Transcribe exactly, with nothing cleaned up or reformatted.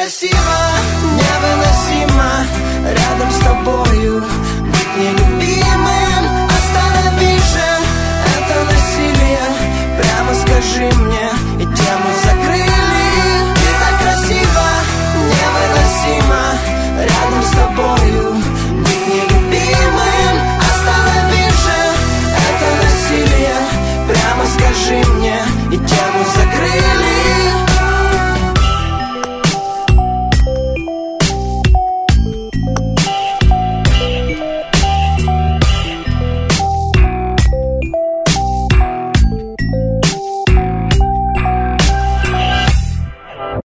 красиво, невыносимо рядом с тобою быть нелюбимым. Останови же это насилие, прямо скажи мне, и тему